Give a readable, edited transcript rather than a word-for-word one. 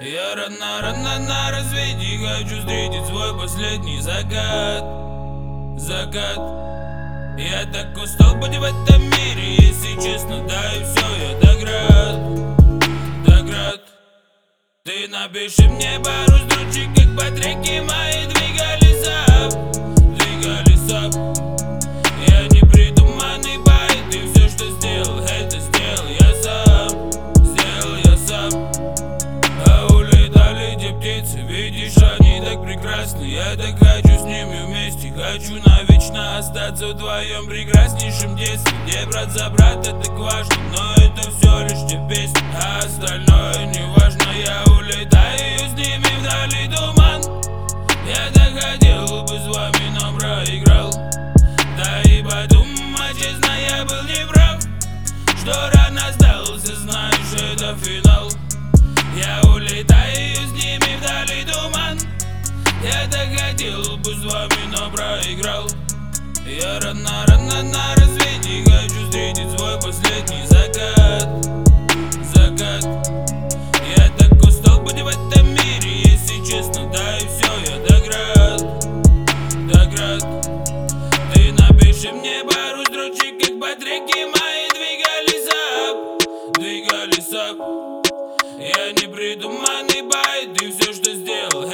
Я рано на рассвете хочу встретить свой последний закат. Я так устал быть в этом мире, если честно, да и все, я так рад. Ты напиши мне пару строчек, как по треке мои двигались up. Я не придуманный байт, и все, что сделал, это сделал я сам. А улетали те птицы, видишь, они так прекрасны. Я так хочу с ними вместе, хочу навечно остаться вдвоем в прекраснейшем детстве, где брат за брата так важно. Но это все лишь те песни, а остальное не важно. Я улетаю с ними вдали туман. Я так хотел бы с вами, но проиграл. Да и подумать, честно, я был неправ, что рано сдался, знаешь, это финал. Я улетаю с ними вдали туман. Я так хотел бы с вами, но проиграл. Я рано на рассвете хочу встретить свой последний закат. Я так устал быть в этом мире, если честно, да и все, я так рад. Ты напиши мне пару строчек, как по треке мои двигались up. Я не придуманный байт, и все, что сделал,